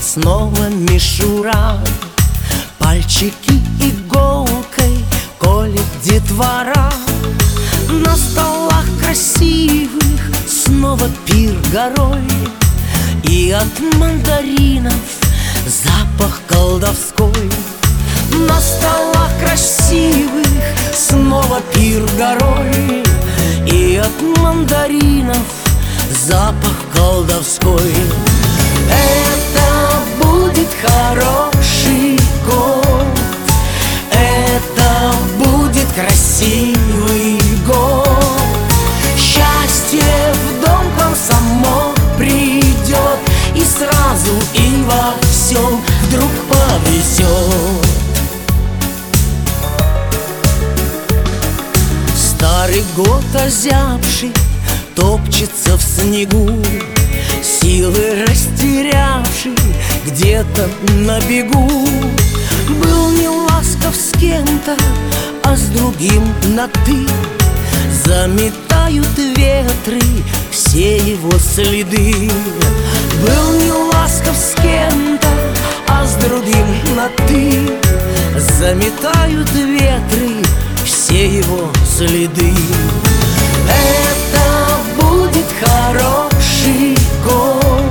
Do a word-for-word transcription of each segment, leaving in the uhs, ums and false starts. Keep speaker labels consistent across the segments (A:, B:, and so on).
A: снова мишура, пальчики иголкой колет детвора. На столах красивых снова пир горой, и от мандаринов запах колдовской. На столах красивых снова пир горой, и от мандаринов запах колдовской. Это будет хороший год, это будет красивый год. Счастье в дом к вам само придет, и сразу и во всем вдруг повезет. Старый год озябший топчется в снегу, силы растерявший где-то на бегу. Был не ласков с кем-то, а с другим на «ты». Заметают ветры все его следы. Был не ласков с кем-то, а с другим на «ты». Заметают ветры все его следы. Это будет хороший год,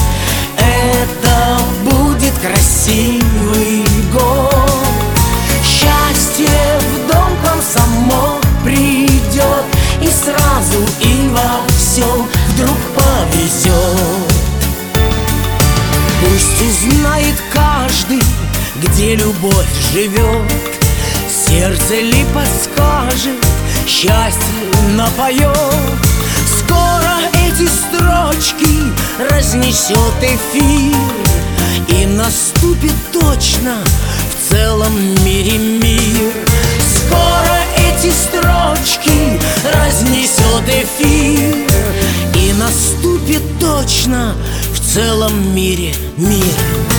A: это будет красивый год. Счастье в дом к вам само придет, и сразу и во всем вдруг повезет. Пусть узнает каждый, где любовь живет, сердце ли подскажет, счастье напоет. Скоро эти строчки разнесет эфир, и наступит точно в целом мире мир. Скоро эти строчки разнесет эфир, и наступит точно в целом мире мир.